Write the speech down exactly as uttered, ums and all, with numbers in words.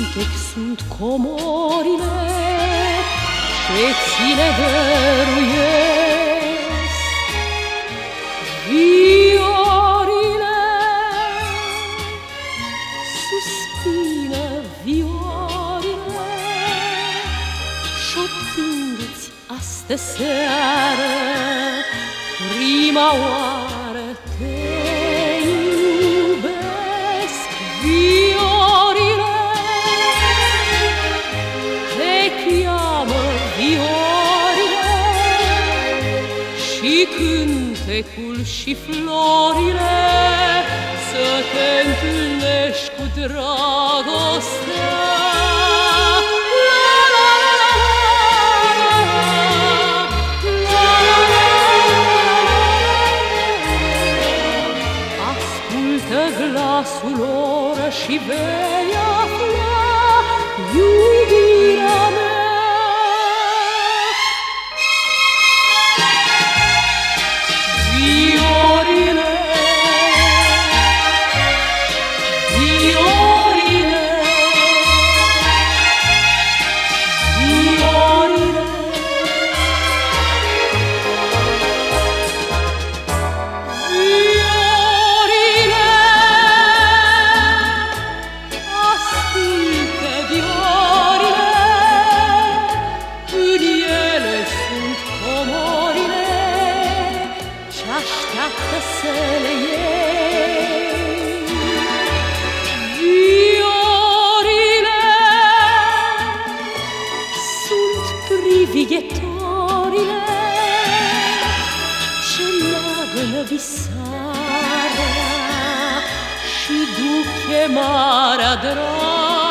cântec sunt comorile ce ți le dăruiesc. Viorile suspină, viorile, șoptindu-ți astă-seară prima oară te iubesc. Viorile te cheamă, viorile, și cântecul și florile să te întâlnești cu dragostea. Glasul lor și vei afla iubirea mea. Viorile, viorile, viorile, așteaptă să le iei. Viorile sunt privighetorile ce leagănă visarea și duc chemarea dragă.